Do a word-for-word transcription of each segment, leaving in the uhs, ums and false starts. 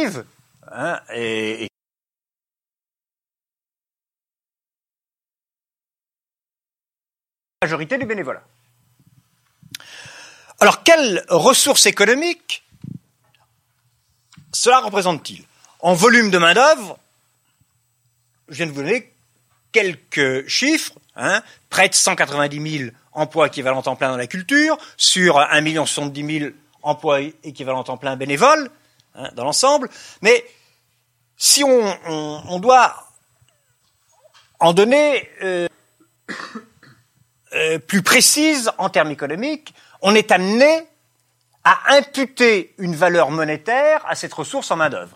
caritative, hein, et, et la majorité du bénévolat. Alors, quelles ressources économiques cela représente-t-il? En volume de main-d'œuvre, je viens de vous donner quelques chiffres, hein, près de cent quatre-vingt-dix mille emplois équivalents temps plein dans la culture, sur un million soixante-dix mille emplois équivalents temps plein bénévoles, hein, dans l'ensemble. Mais si on, on, on doit en donner euh, euh, plus précise en termes économiques, on est amené à imputer une valeur monétaire à cette ressource en main-d'œuvre.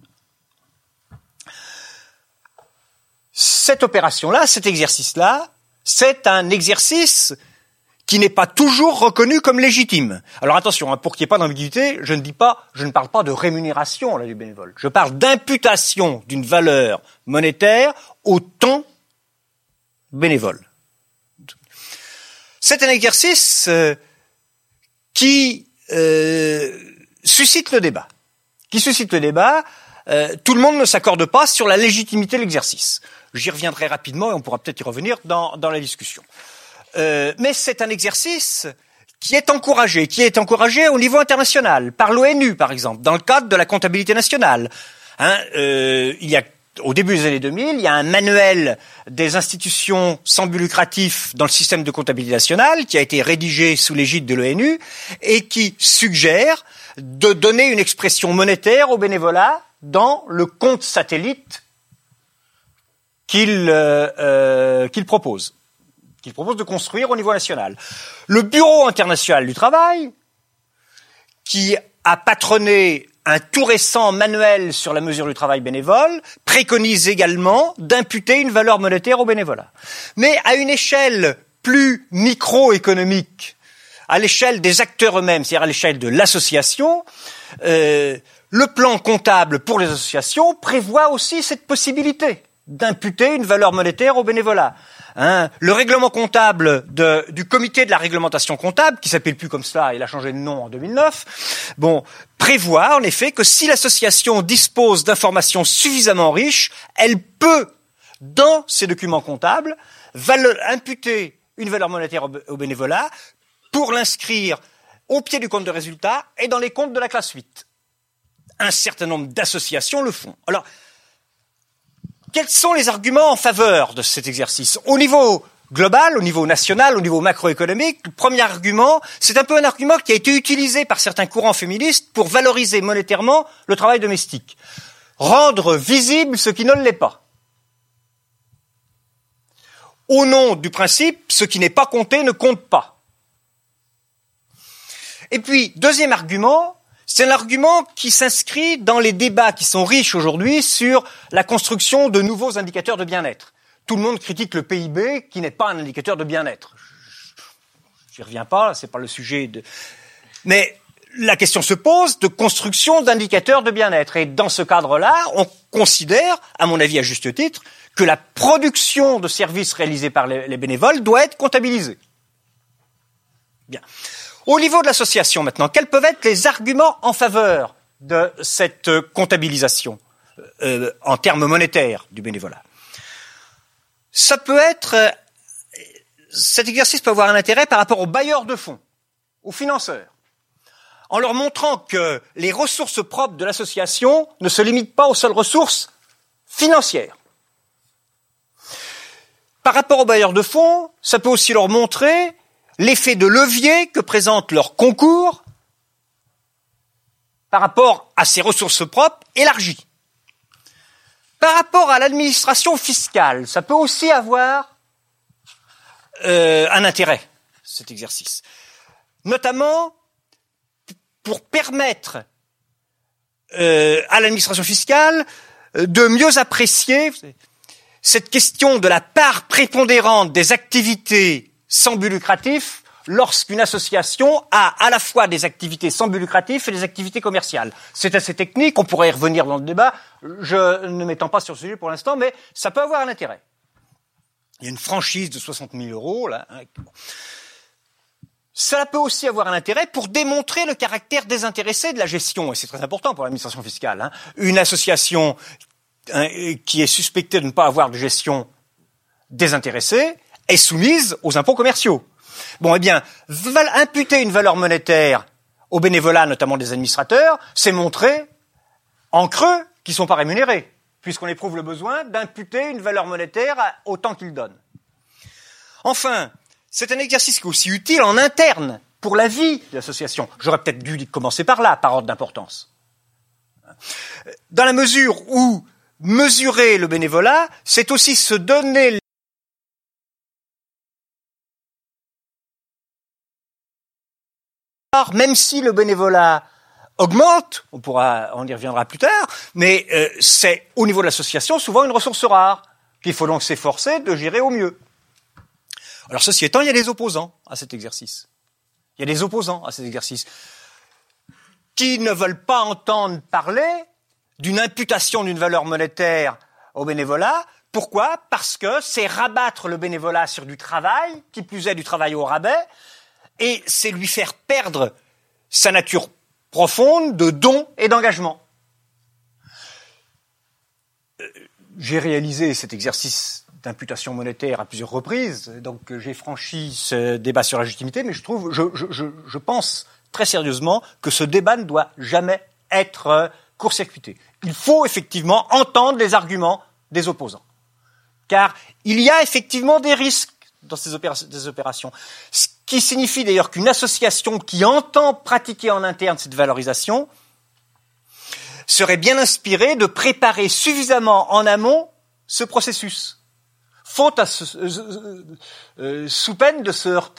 Cette opération-là, cet exercice-là, c'est un exercice qui n'est pas toujours reconnu comme légitime. Alors attention, hein, pour qu'il n'y ait pas d'ambiguïté, je ne dis pas, je ne parle pas de rémunération là, du bénévole. Je parle d'imputation d'une valeur monétaire au temps bénévole. C'est un exercice euh, qui euh, suscite le débat. Qui suscite le débat. Euh, tout le monde ne s'accorde pas sur la légitimité de l'exercice. J'y reviendrai rapidement et on pourra peut-être y revenir dans, dans la discussion. Euh, mais c'est un exercice qui est encouragé, qui est encouragé au niveau international, par l'ONU par exemple, dans le cadre de la comptabilité nationale. Hein, euh, il y a, au début des années deux mille, il y a un manuel des institutions sans but lucratif dans le système de comptabilité nationale qui a été rédigé sous l'égide de l'ONU et qui suggère de donner une expression monétaire au bénévolat dans le compte satellite qu'il euh, euh, qu'il propose, qu'il propose de construire au niveau national. Le Bureau international du travail, qui a patronné un tout récent manuel sur la mesure du travail bénévole, préconise également d'imputer une valeur monétaire au bénévolat. Mais à une échelle plus microéconomique, à l'échelle des acteurs eux-mêmes, c'est-à-dire à l'échelle de l'association, euh, le plan comptable pour les associations prévoit aussi cette possibilité d'imputer une valeur monétaire au bénévolat. Hein, le règlement comptable de, du comité de la réglementation comptable, qui s'appelle plus comme cela, il a changé de nom en deux mille neuf, bon, prévoit en effet que si l'association dispose d'informations suffisamment riches, elle peut, dans ses documents comptables, vale, imputer une valeur monétaire au, au bénévolat pour l'inscrire au pied du compte de résultat et dans les comptes de la classe huit. Un certain nombre d'associations le font. Alors, quels sont les arguments en faveur de cet exercice? Au niveau global, au niveau national, au niveau macroéconomique, le premier argument, c'est un peu un argument qui a été utilisé par certains courants féministes pour valoriser monétairement le travail domestique. Rendre visible ce qui ne l'est pas. Au nom du principe, ce qui n'est pas compté ne compte pas. Et puis, deuxième argument, c'est un argument qui s'inscrit dans les débats qui sont riches aujourd'hui sur la construction de nouveaux indicateurs de bien-être. Tout le monde critique le P I B, qui n'est pas un indicateur de bien-être. J'y reviens pas, c'est pas le sujet de... Mais la question se pose de construction d'indicateurs de bien-être. Et dans ce cadre-là, on considère, à mon avis à juste titre, que la production de services réalisés par les, les bénévoles doit être comptabilisée. Bien. Au niveau de l'association maintenant, quels peuvent être les arguments en faveur de cette comptabilisation euh, en termes monétaires du bénévolat? Ça peut être, euh, cet exercice peut avoir un intérêt par rapport aux bailleurs de fonds, aux financeurs, en leur montrant que les ressources propres de l'association ne se limitent pas aux seules ressources financières. Par rapport aux bailleurs de fonds, ça peut aussi leur montrer l'effet de levier que présente leur concours par rapport à ses ressources propres élargies. Par rapport à l'administration fiscale, ça peut aussi avoir euh, un intérêt, cet exercice. Notamment pour permettre euh, à l'administration fiscale de mieux apprécier cette question de la part prépondérante des activités sans but lucratif, lorsqu'une association a à la fois des activités sans but lucratif et des activités commerciales. C'est assez technique, on pourrait y revenir dans le débat, je ne m'étends pas sur ce sujet pour l'instant, mais ça peut avoir un intérêt. Il y a une franchise de soixante mille euros, là. Hein. cela peut aussi avoir un intérêt pour démontrer le caractère désintéressé de la gestion, et c'est très important pour l'administration fiscale. Hein. Une association hein, qui est suspectée de ne pas avoir de gestion désintéressée est soumise aux impôts commerciaux. Bon, eh bien, imputer une valeur monétaire au bénévolat, notamment des administrateurs, c'est montrer en creux qu'ils ne sont pas rémunérés, puisqu'on éprouve le besoin d'imputer une valeur monétaire au temps qu'ils donnent. Enfin, c'est un exercice qui est aussi utile en interne pour la vie de l'association. J'aurais peut-être dû commencer par là, par ordre d'importance. Dans la mesure où mesurer le bénévolat, c'est aussi se donner même si le bénévolat augmente, on pourra, on y reviendra plus tard, mais euh, c'est au niveau de l'association souvent une ressource rare qu'il faut donc s'efforcer de gérer au mieux. Alors ceci étant, il y a des opposants à cet exercice. Il y a des opposants à cet exercice qui ne veulent pas entendre parler d'une imputation d'une valeur monétaire au bénévolat. Pourquoi ? Parce que c'est rabattre le bénévolat sur du travail, qui plus est du travail au rabais, et c'est lui faire perdre sa nature profonde de don et d'engagement. J'ai réalisé cet exercice d'imputation monétaire à plusieurs reprises, donc j'ai franchi ce débat sur la légitimité, mais je trouve, je, je, je, je pense très sérieusement que ce débat ne doit jamais être court-circuité. Il faut effectivement entendre les arguments des opposants, car il y a effectivement des risques dans ces opérations, des opérations. Ce qui signifie d'ailleurs qu'une association qui entend pratiquer en interne cette valorisation serait bien inspirée de préparer suffisamment en amont ce processus, faute à ce, euh, euh, sous peine de se heurter